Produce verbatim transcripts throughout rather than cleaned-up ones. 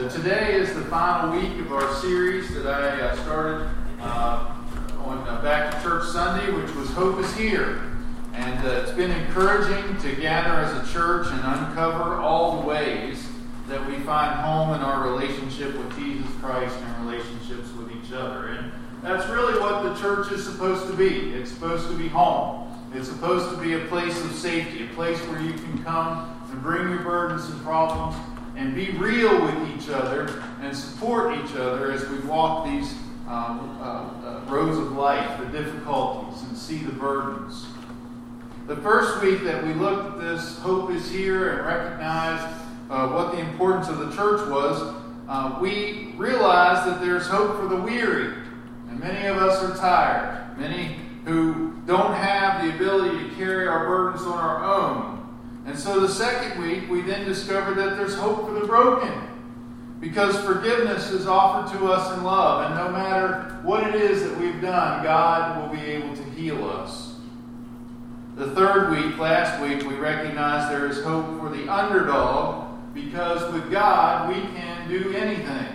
So today is the final week of our series that I uh, started uh, on uh, Back to Church Sunday, which was Hope is Here. And uh, it's been encouraging to gather as a church and uncover all the ways that we find home in our relationship with Jesus Christ and relationships with each other. And that's really what the church is supposed to be. It's supposed to be home. It's supposed to be a place of safety, a place where you can come and bring your burdens and problems and be real with each other and support each other as we walk these um, uh, uh, roads of life, the difficulties, and see the burdens. The first week that we looked at this, Hope is Here, and recognized uh, what the importance of the church was, uh, we realized that there's hope for the weary. And many of us are tired. Many who don't have the ability to carry our burdens on our own. And so the second week, we then discovered that there's hope for the broken. Because forgiveness is offered to us in love. And no matter what it is that we've done, God will be able to heal us. The third week, last week, we recognized there is hope for the underdog. Because with God, we can do anything.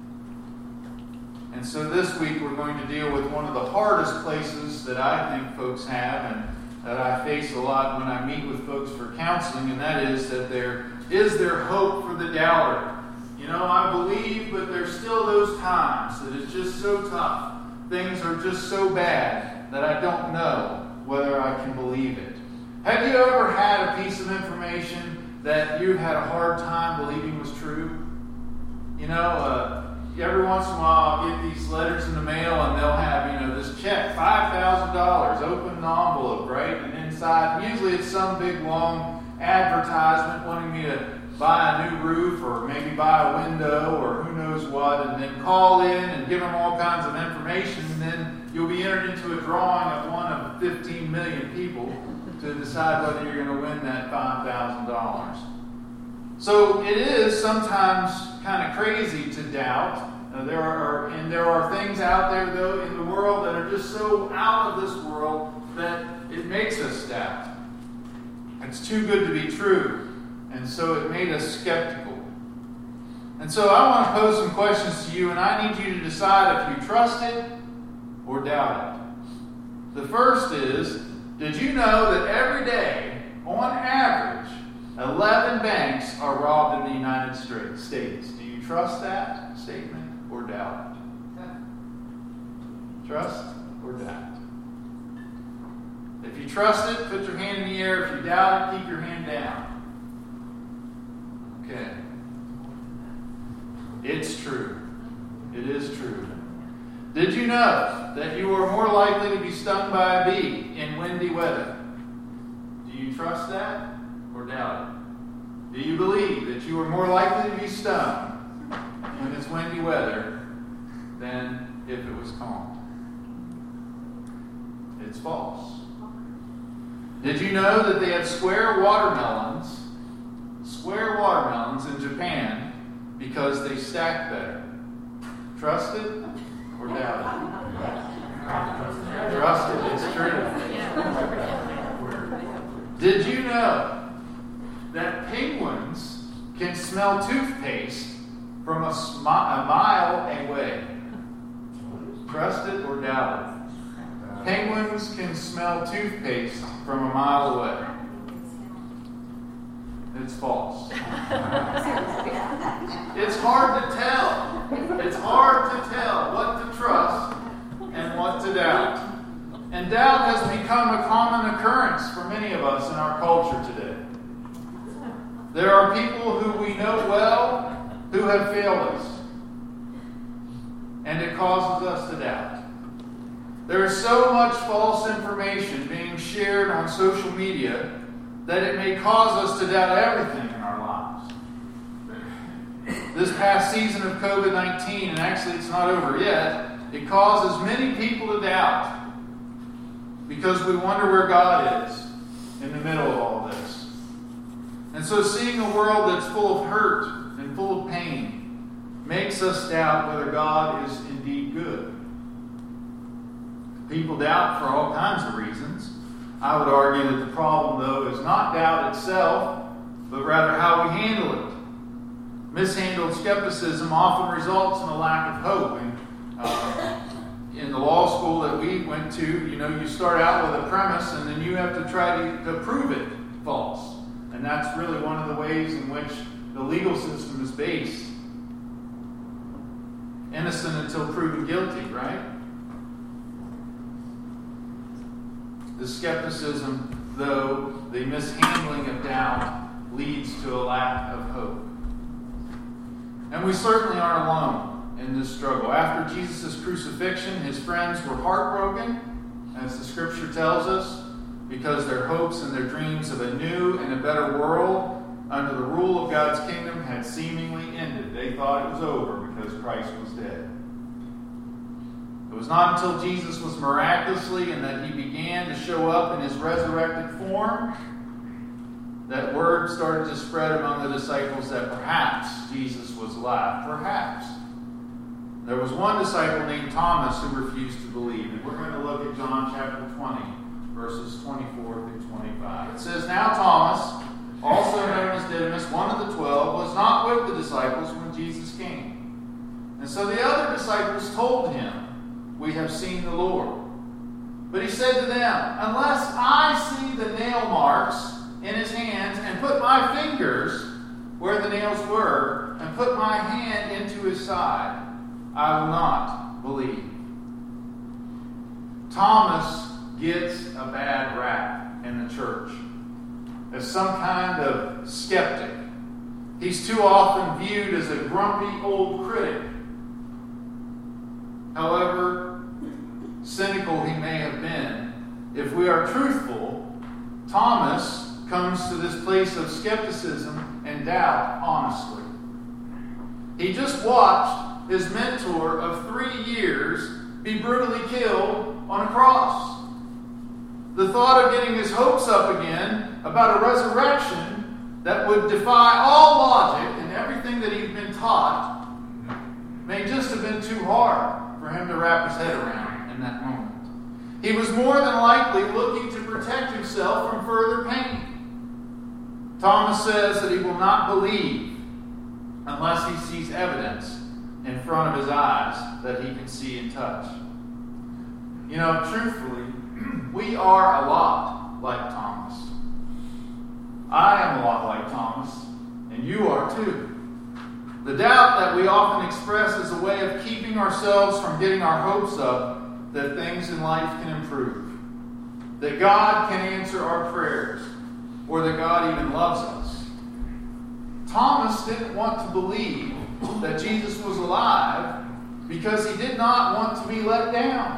And so this week, we're going to deal with one of the hardest places that I think folks have, and that I face a lot when I meet with folks for counseling, and that is that there is there hope for the doubter. You know, I believe, but there's still those times that it's just so tough. Things are just so bad that I don't know whether I can believe it. Have you ever had a piece of information that you had a hard time believing was true? You know, uh, every once in a while I'll get these letters in the mail and they'll have, you know, this check, five thousand dollars, open an envelope, right? And inside, usually it's some big long advertisement wanting me to buy a new roof or maybe buy a window or who knows what, and then call in and give them all kinds of information, and then you'll be entered into a drawing of one of fifteen million people to decide whether you're going to win that five thousand dollars. So it is sometimes kind of crazy to doubt. Uh, there are, and there are things out there, though, in the world that are just so out of this world that it makes us doubt. It's too good to be true, and so it made us skeptical. And so I want to pose some questions to you, and I need you to decide if you trust it or doubt it. The first is, did you know that every day, on average, eleven banks are robbed in the United States? Do you trust that statement or doubt it? Trust or doubt? If you trust it, put your hand in the air. If you doubt it, keep your hand down. Okay. It's true. It is true. Did you know that you are more likely to be stung by a bee in windy weather? Do you trust that or doubt it? Do you believe that you are more likely to be stung when it's windy weather than if it was calm? It's false. Did you know that they have square watermelons, square watermelons in Japan because they stack better? Trust it or doubt it? Trust it, it's true. Did you know that penguins can smell toothpaste from a, smi- a mile away? Trust it or doubt it? Penguins can smell toothpaste from a mile away. It's false. It's hard to tell. It's hard to tell what to trust and what to doubt. And doubt has become a common occurrence for many of us in our culture today. There are people who we know well who have failed us. And it causes us to doubt. There is so much false information being shared on social media that it may cause us to doubt everything in our lives. This past season of covid nineteen, and actually it's not over yet, it causes many people to doubt because we wonder where God is in the middle of all this. And so seeing a world that's full of hurt and full of pain makes us doubt whether God is indeed good. People doubt for all kinds of reasons. I would argue that the problem, though, is not doubt itself, but rather how we handle it. Mishandled skepticism often results in a lack of hope. And uh, in the law school that we went to, you know, you start out with a premise and then you have to try to, to prove it false. And that's really one of the ways in which the legal system is based. Innocent until proven guilty, right? The skepticism, though, the mishandling of doubt, leads to a lack of hope. And we certainly aren't alone in this struggle. After Jesus' crucifixion, his friends were heartbroken, as the scripture tells us, because their hopes and their dreams of a new and a better world under the rule of God's kingdom had seemingly ended. They thought it was over because Christ was dead. It was not until Jesus was miraculously and that he began to show up in his resurrected form that word started to spread among the disciples that perhaps Jesus was alive. Perhaps. There was one disciple named Thomas who refused to believe. And we're going to look at John chapter twenty, verses twenty-four through twenty-five. It says, "Now Thomas, also known as Didymus, one of the twelve, was not with the disciples when Jesus came. And so the other disciples told him, 'We have seen the Lord.' But he said to them, 'Unless I see the nail marks in his hands, and put my fingers where the nails were, and put my hand into his side, I will not believe.'" Thomas gets a bad rap in the church as some kind of skeptic. He's too often viewed as a grumpy old critic. However cynical he may have been, if we are truthful, Thomas comes to this place of skepticism and doubt honestly. He just watched his mentor of three years be brutally killed on a cross. The thought of getting his hopes up again about a resurrection that would defy all logic and everything that he'd been taught may just have been too hard for him to wrap his head around in that moment. He was more than likely looking to protect himself from further pain. Thomas says that he will not believe unless he sees evidence in front of his eyes that he can see and touch. You know, truthfully, we are a lot like Thomas. I am a lot like Thomas, and you are too. The doubt that we often express is a way of keeping ourselves from getting our hopes up that things in life can improve, that God can answer our prayers, or that God even loves us. Thomas didn't want to believe that Jesus was alive because he did not want to be let down.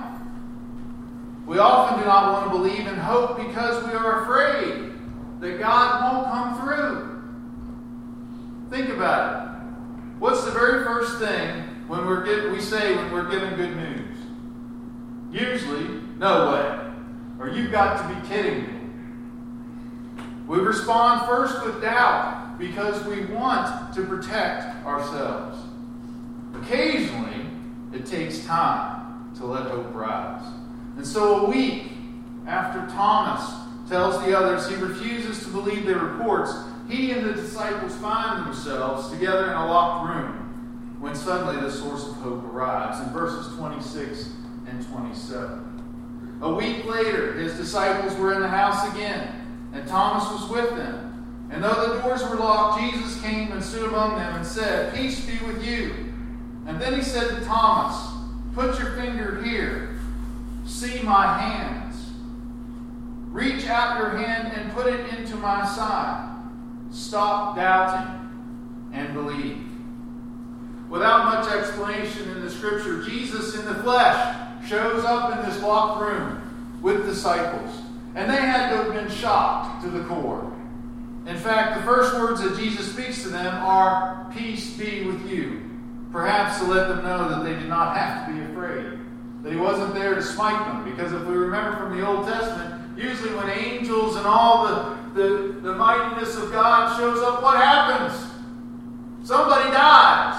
We often do not want to believe and hope because we are afraid that God won't come through. Think about it. What's the very first thing when we're get, we say when we're given good news? Usually, "No way," or "You've got to be kidding me." We respond first with doubt because we want to protect ourselves. Occasionally, it takes time to let hope rise. And so a week after Thomas tells the others he refuses to believe their reports, he and the disciples find themselves together in a locked room when suddenly the source of hope arrives in verses twenty-six and twenty-seven. A week later, his disciples were in the house again, and Thomas was with them. And though the doors were locked, Jesus came and stood among them and said, "Peace be with you." And then he said to Thomas, "Put your finger here. See my hands. Reach out your hand and put it into my side. Stop doubting and believe." Without much explanation in the scripture, Jesus in the flesh shows up in this locked room with disciples. And they had to have been shocked to the core. In fact, the first words that Jesus speaks to them are, "Peace be with you." Perhaps to let them know that they did not have to be afraid. That he wasn't there to smite them. Because if we remember from the Old Testament, usually when angels and all the, the, the mightiness of God shows up, what happens? Somebody dies.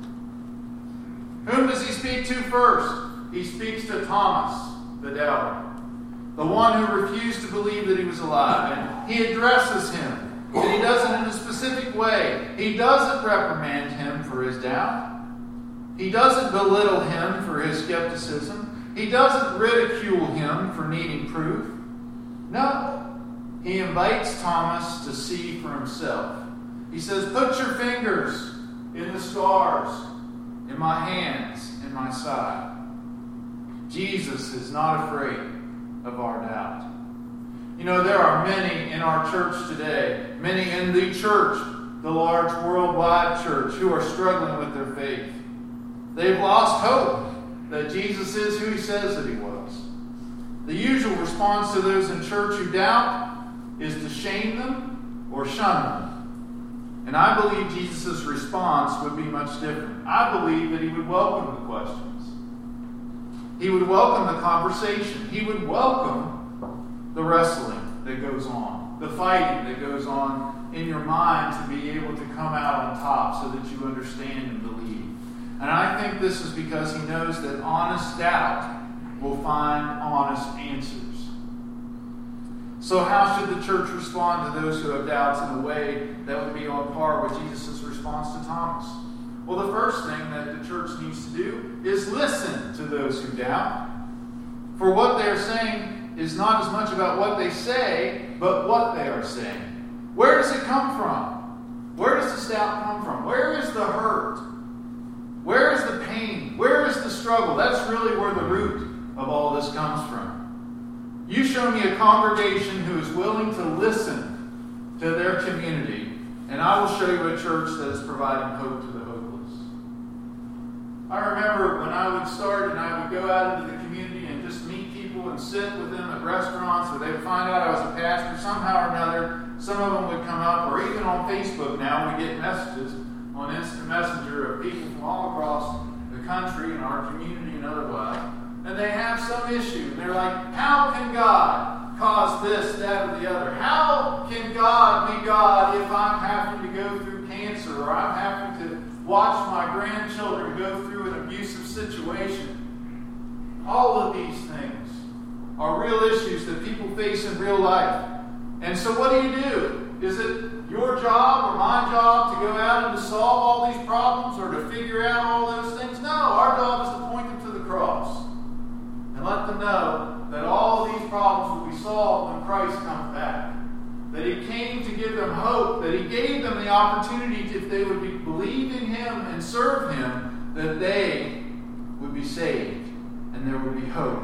Whom does he speak to first? He speaks to Thomas, the doubter, the one who refused to believe that he was alive. And he addresses him And he does it in a specific way. He doesn't reprimand him for his doubt. He doesn't belittle him for his skepticism. He doesn't ridicule him for needing proof. No. He invites Thomas to see for himself. He says, put your fingers in the scars, in my hands, in my side. Jesus is not afraid of our doubt. You know, there are many in our church today, many in the church, the large worldwide church, who are struggling with their faith. They've lost hope that Jesus is who he says that he was. The usual response to those in church who doubt is to shame them or shun them. And I believe Jesus' response would be much different. I believe that he would welcome the questions. He would welcome the conversation. He would welcome the wrestling that goes on, the fighting that goes on in your mind to be able to come out on top so that you understand and believe. And I think this is because he knows that honest doubt will find honest answers. So how should the church respond to those who have doubts in a way that would be on par with Jesus' response to Thomas? Well, the first thing that the church needs to do is listen to those who doubt. For what they are saying is not as much about what they say, but what they are saying. Where does it come from? Where does the doubt come from? Where is the hurt? Where is the pain? Where is the struggle? That's really where the root of all this comes from. You show me a congregation who is willing to listen to their community, and I will show you a church that is providing hope to the hopeless. I remember when I would start and I would go out into the community and just meet people and sit with them at restaurants, or they would find out I was a pastor somehow or another. Some of them would come up, or even on Facebook now we get messages on Instant Messenger of people from all across the country and our community and otherwise. And they have some issue. And they're like, how can God cause this, that, or the other? How can God be God if I'm having to go through cancer, or I'm having to watch my grandchildren go through an abusive situation? All of these things are real issues that people face in real life. And so what do you do? Is it your job or my job to go out and to solve all these problems or to figure out all those things? No, our job is to point them to the cross. And let them know that all of these problems will be solved when Christ comes back. That he came to give them hope. That he gave them the opportunity, to, if they would be, believe in him and serve him, that they would be saved. And there would be hope.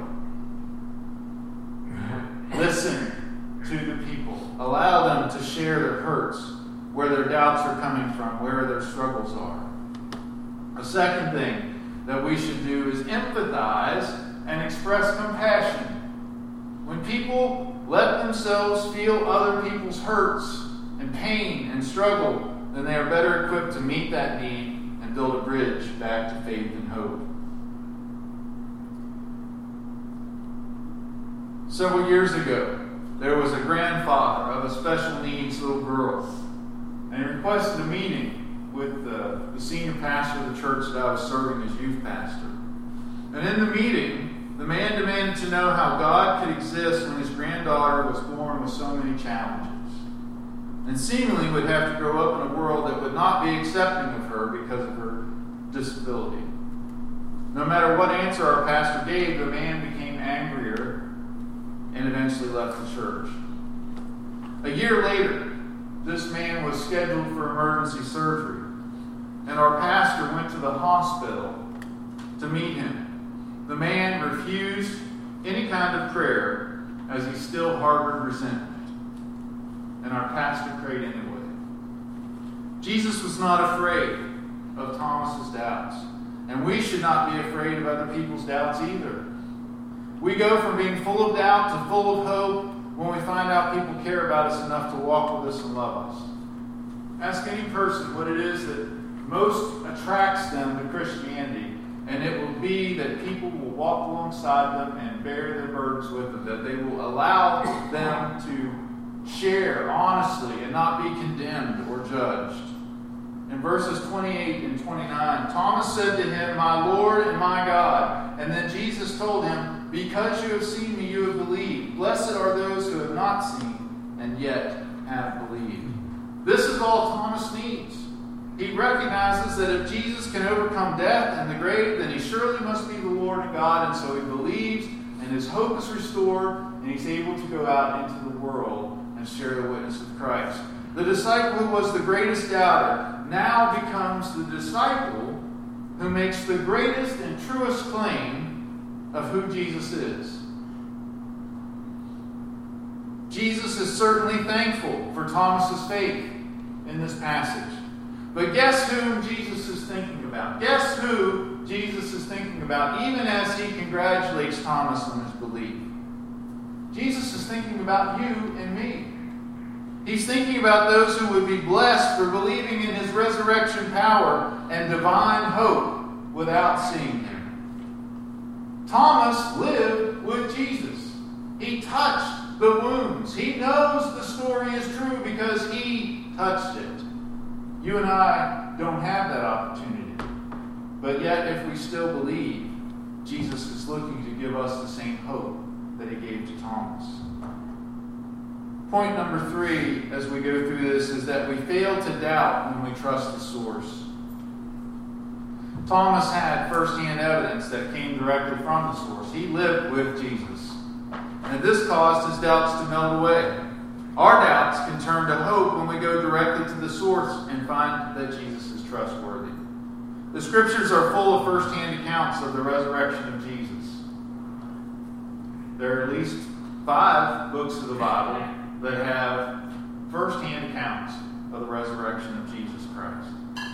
Listen to the people. Allow them to share their hurts, where their doubts are coming from, where their struggles are. A second thing that we should do is empathize and express compassion. When people let themselves feel other people's hurts and pain and struggle, then they are better equipped to meet that need and build a bridge back to faith and hope. Several years ago, there was a grandfather of a special needs little girl, and he requested a meeting with the, the senior pastor of the church that I was serving as youth pastor. And in the meeting, the man demanded to know how God could exist when his granddaughter was born with so many challenges, and seemingly would have to grow up in a world that would not be accepting of her because of her disability. No matter what answer our pastor gave, the man became angrier and eventually left the church. A year later, this man was scheduled for emergency surgery, and our pastor went to the hospital to meet him. The man refused any kind of prayer as he still harbored resentment, and our pastor prayed anyway. Jesus was not afraid of Thomas's doubts, and we should not be afraid of other people's doubts either. We go from being full of doubt to full of hope when we find out people care about us enough to walk with us and love us. Ask any person what it is that most attracts them to Christianity, and it will be that people will walk alongside them and bear their burdens with them, that they will allow them to share honestly and not be condemned or judged. In verses twenty-eight and twenty-nine, Thomas said to him, "My Lord and my God." And then Jesus told him, "Because you have seen me, you have believed. Blessed are those who have not seen and yet have believed." This is all Thomas needs. He recognizes that if Jesus can overcome death and the grave, then he surely must be the Lord and God, and so he believes, and his hope is restored, and he's able to go out into the world and share the witness of Christ. The disciple who was the greatest doubter now becomes the disciple who makes the greatest and truest claim of who Jesus is. Jesus is certainly thankful for Thomas's faith in this passage. But guess whom Jesus is thinking about? Guess who Jesus is thinking about, even as he congratulates Thomas on his belief? Jesus is thinking about you and me. He's thinking about those who would be blessed for believing in his resurrection power and divine hope without seeing him. Thomas lived with Jesus. He touched the wounds. He knows the story is true because he touched it. You and I don't have that opportunity. But yet, if we still believe, Jesus is looking to give us the same hope that he gave to Thomas. Point number three, as we go through this, is that we fail to doubt when we trust the source. Thomas had first-hand evidence that came directly from the source. He lived with Jesus. And this caused his doubts to melt away. Our doubts can turn to hope when we go directly to the source and find that Jesus is trustworthy. The scriptures are full of first-hand accounts of the resurrection of Jesus. There are at least five books of the Bible that have first-hand accounts of the resurrection of Jesus Christ.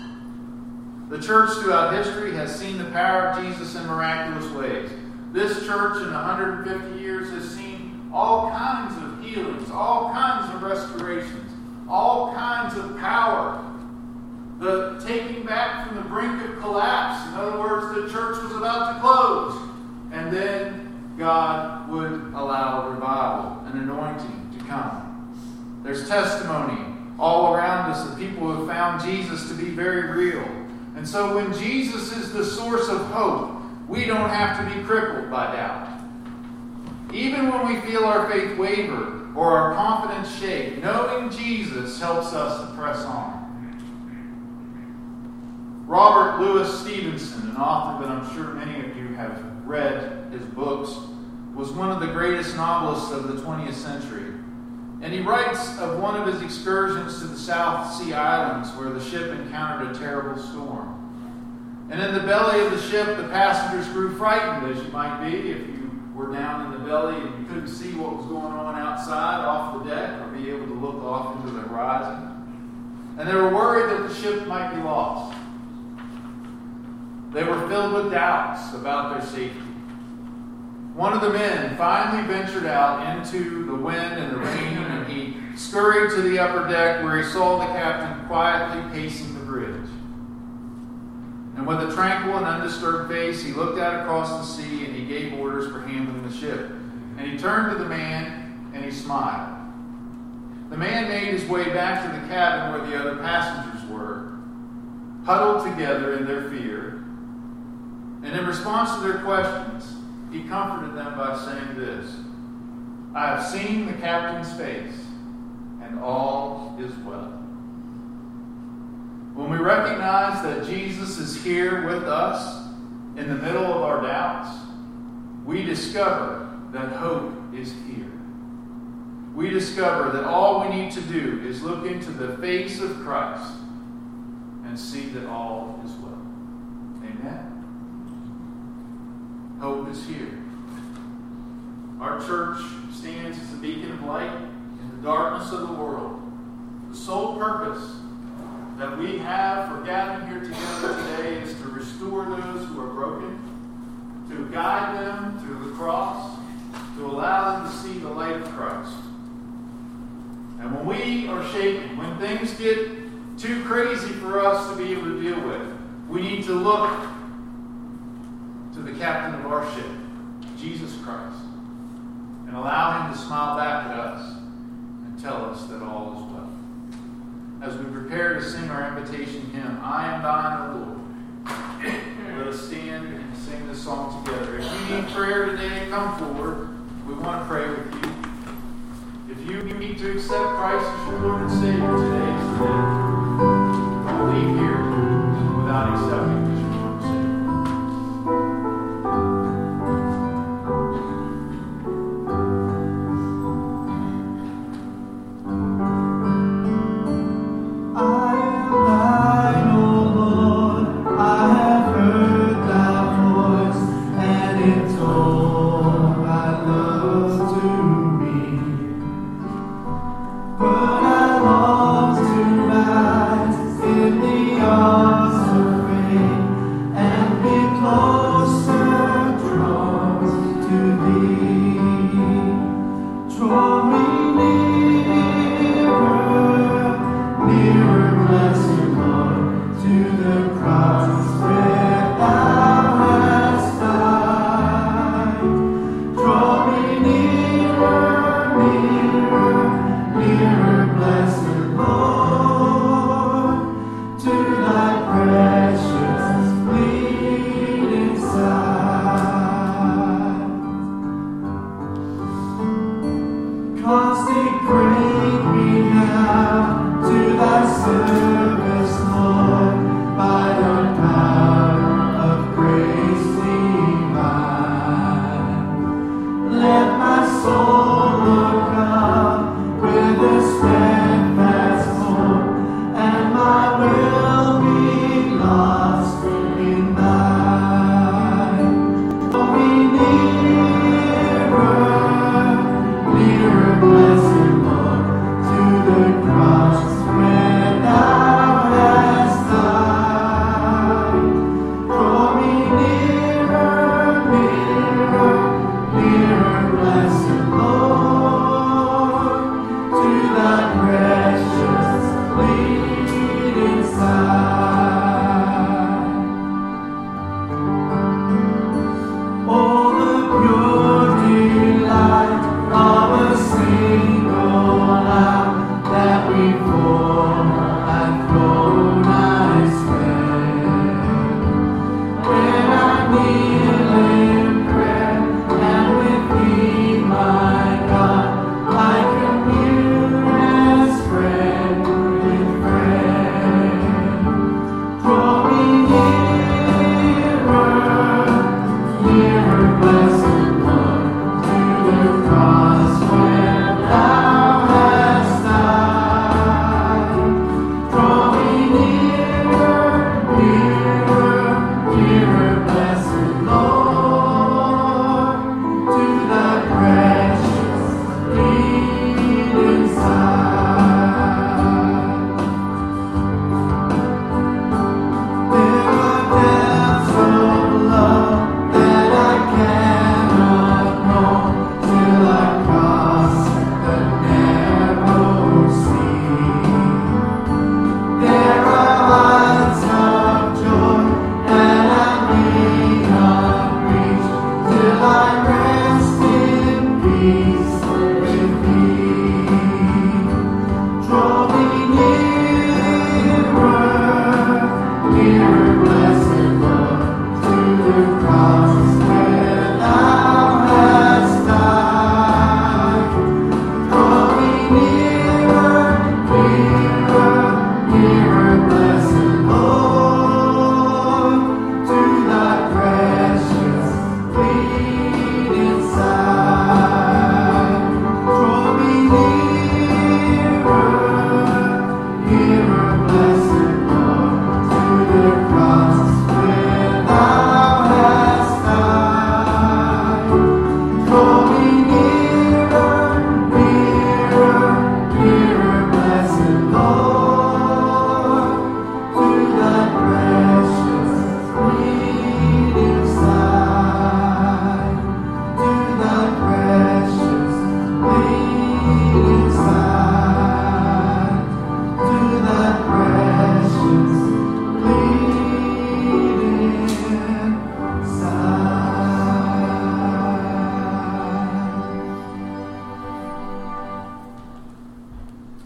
The church throughout history has seen the power of Jesus in miraculous ways. This church in one hundred fifty years has seen all kinds of healings, all kinds of restorations, all kinds of power. The taking back from the brink of collapse. In other words, the church was about to close. And then God would allow revival and anointing to come. There's testimony all around us of people who have found Jesus to be very real. And so when Jesus is the source of hope, we don't have to be crippled by doubt. Even when we feel our faith waver or our confidence shake, knowing Jesus helps us to press on. Robert Louis Stevenson, an author that I'm sure many of you have read his books, was one of the greatest novelists of the twentieth century. And he writes of one of his excursions to the South Sea Islands where the ship encountered a terrible storm. And in the belly of the ship, the passengers grew frightened, as you might be if you were down in the belly and you couldn't see what was going on outside off the deck or be able to look off into the horizon. And they were worried that the ship might be lost. They were filled with doubts about their safety. One of the men finally ventured out into the wind and the rain, and he scurried to the upper deck where he saw the captain quietly pacing the bridge. And with a tranquil and undisturbed face, he looked out across the sea and he gave orders for handling the ship. And he turned to the man and he smiled. The man made his way back to the cabin where the other passengers were, huddled together in their fear. And in response to their questions, he comforted them by saying this: I have seen the captain's face, and all is well. When we recognize that Jesus is here with us in the middle of our doubts, we discover that hope is here. We discover that all we need to do is look into the face of Christ and see that all is well. Amen. Hope is here. Our church stands as a beacon of light in the darkness of the world. The sole purpose that we have for gathering here together today is to restore those who are broken, to guide them through the cross, to allow them to see the light of Christ. And when we are shaken, when things get too crazy for us to be able to deal with, we need to look to the captain of our ship, Jesus Christ, and allow him to smile back at us and tell us that all is well. As we prepare to sing our invitation hymn, I Am Thine, O Lord, let us stand and sing this song together. If you need prayer today, come forward. We want to pray with you. If you need to accept Christ as your Lord and Savior, today is the day. Don't leave here without accepting Him as your Lord and Savior. To the